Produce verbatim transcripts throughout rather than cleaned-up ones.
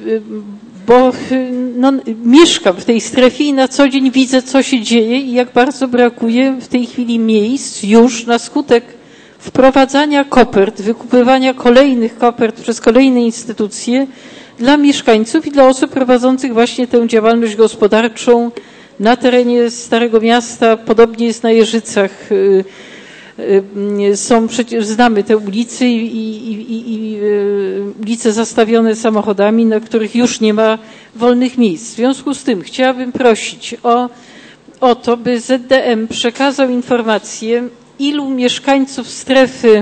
bo no, mieszkam w tej strefie i na co dzień widzę, co się dzieje i jak bardzo brakuje w tej chwili miejsc już na skutek wprowadzania kopert, wykupywania kolejnych kopert przez kolejne instytucje dla mieszkańców i dla osób prowadzących właśnie tę działalność gospodarczą na terenie Starego Miasta. Podobnie jest na Jeżycach. Są przecież, znamy te ulice i, i, i, i ulice zastawione samochodami, na których już nie ma wolnych miejsc. W związku z tym chciałabym prosić o, o to, by Z D M przekazał informację, ilu mieszkańców strefy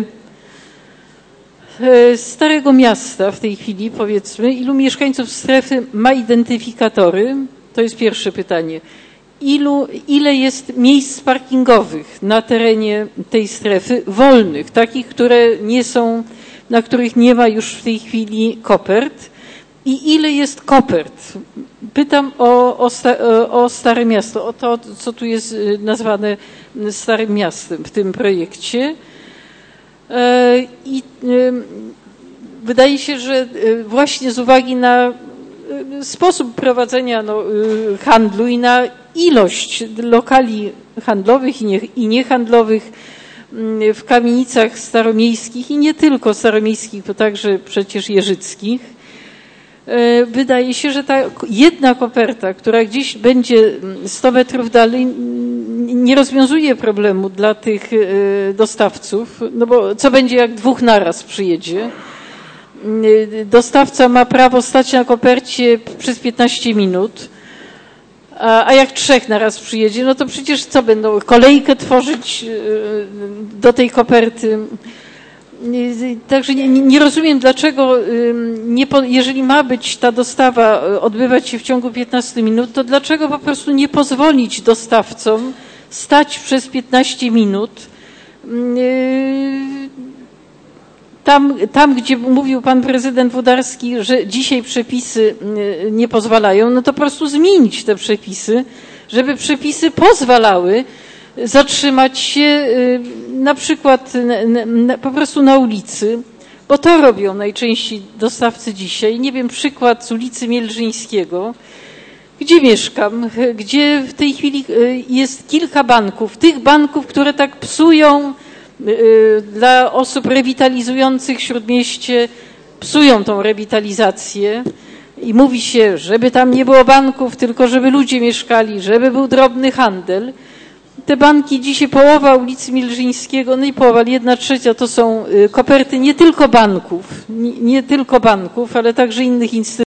Starego Miasta w tej chwili, powiedzmy, ilu mieszkańców strefy ma identyfikatory? To jest pierwsze pytanie. Ilu, ile jest miejsc parkingowych na terenie tej strefy wolnych, takich, które nie są, na których nie ma już w tej chwili kopert? I ile jest kopert? Pytam o, o, o Stare Miasto, o to, co tu jest nazwane Starym Miastem w tym projekcie. I wydaje się, że właśnie z uwagi na sposób prowadzenia no, handlu i na ilość lokali handlowych i, nie, i niehandlowych w kamienicach staromiejskich i nie tylko staromiejskich, bo także przecież jeżyckich, wydaje się, że ta jedna koperta, która gdzieś będzie sto metrów dalej, nie rozwiązuje problemu dla tych dostawców, no bo co będzie, jak dwóch naraz przyjedzie? Dostawca ma prawo stać na kopercie przez piętnaście minut, a, a jak trzech naraz przyjedzie, no to przecież co, będą kolejkę tworzyć do tej koperty? Także nie, nie rozumiem, dlaczego, nie, jeżeli ma być ta dostawa odbywać się w ciągu piętnastu minut, to dlaczego po prostu nie pozwolić dostawcom stać przez piętnaście minut tam, tam, gdzie mówił pan prezydent Włodarski, że dzisiaj przepisy nie pozwalają, no to po prostu zmienić te przepisy, żeby przepisy pozwalały zatrzymać się na przykład na, na, po prostu na ulicy, bo to robią najczęściej dostawcy dzisiaj. Nie wiem, przykład z ulicy Mielżyńskiego, gdzie mieszkam, gdzie w tej chwili jest kilka banków, tych banków, które tak psują dla osób rewitalizujących Śródmieście, psują tą rewitalizację i mówi się, żeby tam nie było banków, tylko żeby ludzie mieszkali, żeby był drobny handel. Te banki dzisiaj, połowa ulicy Mielżyńskiego, no i połowa, jedna trzecia to są koperty nie tylko banków, nie, nie tylko banków, ale także innych instytucji.